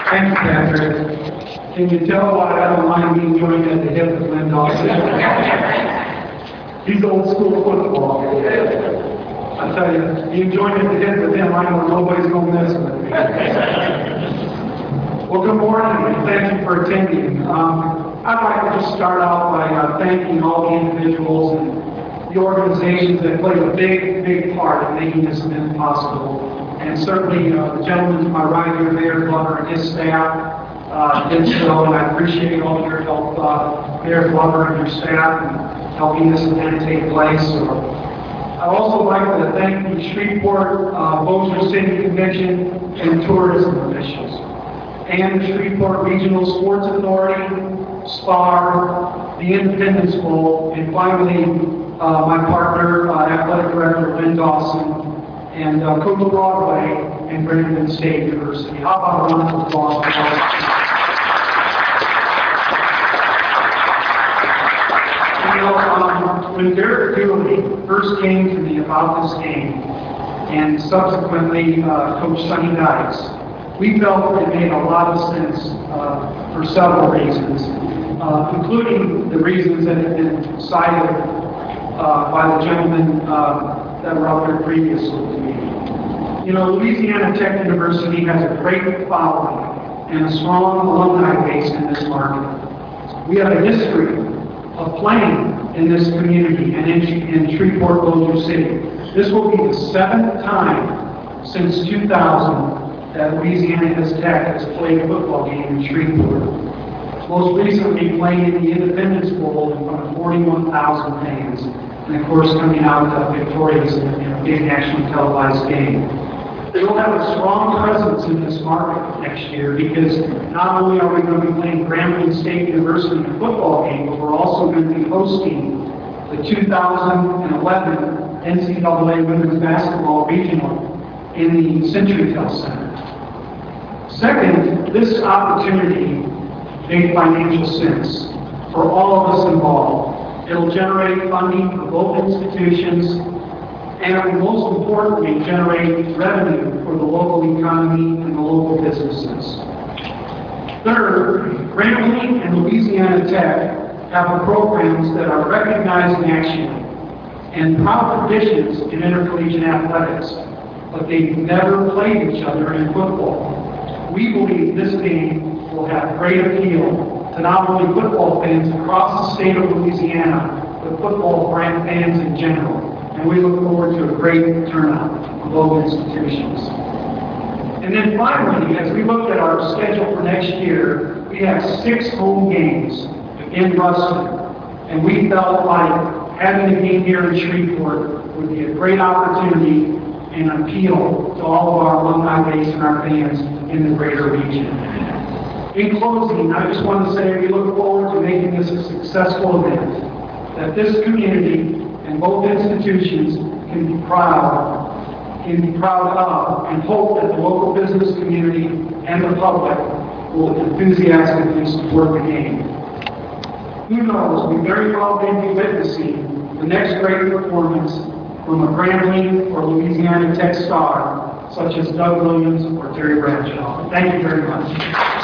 Thank you, Patrick. Can you tell why I don't mind being joined at the hip with Lynn Dawson? He's old school football. I tell you, being joined at the hip with him, I know nobody's going to mess with me. Well, good morning, and thank you for attending. I'd like to just start out by thanking all the individuals and the organizations that played a big part in making this event possible. And certainly the gentleman to my right here, Mayor Glover, and his staff did so, and I appreciate all of your help, Mayor Glover and your staff, in helping this event take place. I'd also like to thank the Shreveport Bossier City Convention and tourism officials, and the Shreveport Regional Sports Authority, SPAR, the Independence Bowl, and finally my partner, Athletic Director Lynn Dawson, and Coach Broadway and Brandon State University. How about a round of applause for all? When Derek Dooley first came to me about this game, and subsequently Coach Sonny Dykes, we felt it made a lot of sense for several reasons, including the reasons that have been cited by the gentlemen that were out there previously to me. You know, Louisiana Tech University has a great following and a strong alumni base in this market. We have a history of playing in this community and in Shreveport, Bossier City. This will be the 7th time since 2000 that Louisiana Tech has played a football game in Shreveport. Most recently playing in the Independence Bowl in front of 41,000 fans, and of course coming out victorious in a big nationally televised game. They will have a strong presence in this market next year because not only are we going to be playing Grambling State University in a football game, but we're also going to be hosting the 2011 NCAA Women's Basketball Regional in the CenturyTel Center. Second, this opportunity made financial sense for all of us involved. It'll generate funding for both institutions, and most importantly, generate revenue for the local economy and the local businesses. Third, Grambling and Louisiana Tech have programs that are recognized nationally and proud traditions in intercollegiate athletics, but they've never played each other in football. We believe this game will have great appeal to not only football fans across the state of Louisiana, but football fans in general. And we look forward to a great turnout of both institutions. And then finally, as we look at our schedule for next year, we have 6 home games in Ruston. And we felt like having a game here in Shreveport would be a great opportunity and appeal to all of our alumni base and our fans in the greater region. In closing, I just want to say we look forward to making this a successful event, that this community and both institutions can be proud of, and hope that the local business community and the public will enthusiastically support the game. Who knows, we very well may be witnessing the next great performance from a Grambling or Louisiana Tech star, such as Doug Williams or Terry Bradshaw. Thank you very much.